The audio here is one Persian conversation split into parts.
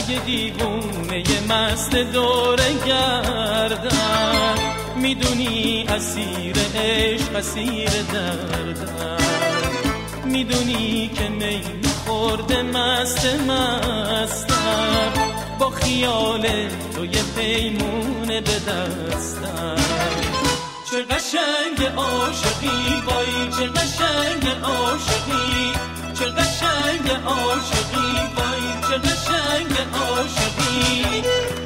اشک دیوونه مست دوره گردن، میدونی اسیر عشق اسیر دردن، میدونی که می خورده مست مستم، با خیال تو یه پیمونه به دستم. چه قشنگ عاشقی وای، چه قشنگ عاشقی، چه قشنگ عاشقی وای، چه قشنگ عاشقی.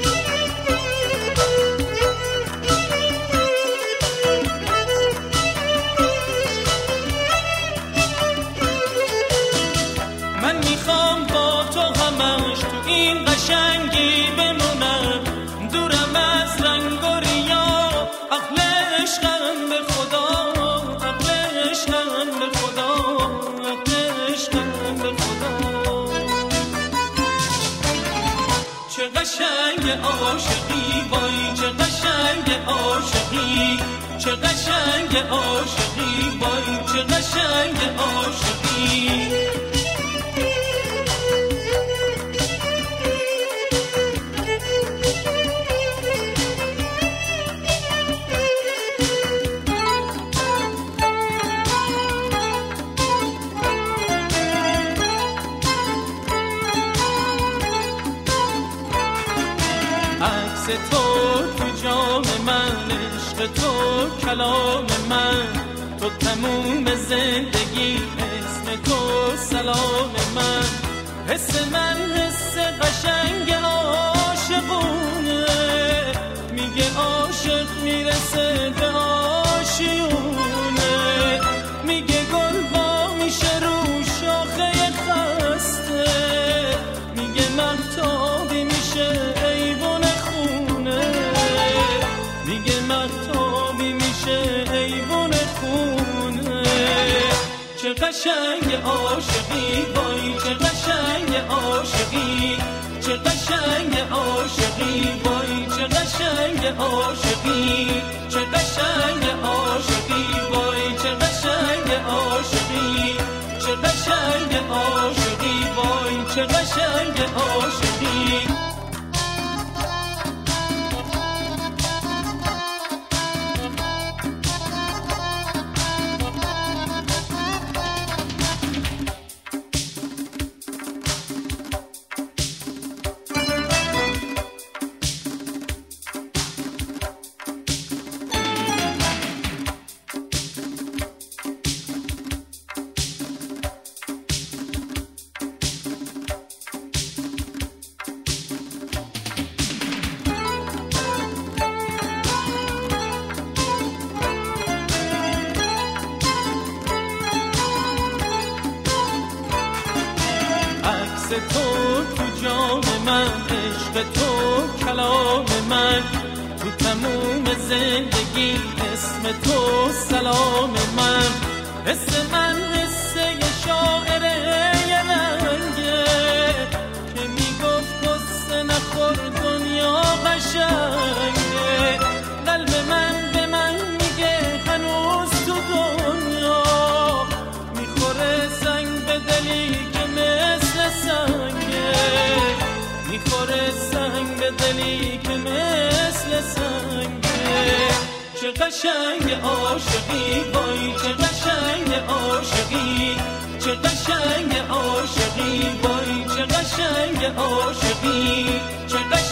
من میخوام با تو همش تو این قشنگی بمونم، دورم از رنگ و ریا، عقل عشقم به خدا، عقل عشقم به خدا، عقل عشقم به خدا. چه قشنگ عاشقی وای، چه قشنگ عاشقی، چه قشنگ عاشقی وای، چه قشنگ عاشقی. عکس تو تو جام من، عشق تو کلام من، تو تموم زندگی، اسم تو سلام من. حس من حس قشنگ عاشقونه، میگه عاشق میرسه به آشیونه، میگه گل وا میشه رو شاخه خسته، میگه مهتابی میشه چه قشنگ عاشقی وای، چه قشنگ عاشقی، چه قشنگ عاشقی وای، چه قشنگ عاشقی، چه قشنگ عاشقی وای، چه قشنگ عاشقی، چه قشنگ عاشقی وای، چه قشنگ عاشقی. تو تو جام من، عشق تو کلام من، تو تموم زندگی، اسم تو سلام من. حس من حس یه شاعر یه رنگه که میگفت قصه نخور دنیا قشنگه، قلب من به من میگه هنوز تو دنیا میخوره سنگ به دلی که مثل سنگه، میخوره سنگ به دلی که مثل سنگه. چه قشنگ عاشقی وای، چه قشنگ عاشقی، چه قشنگ عاشقی وای، چه قشنگ عاشقی، چه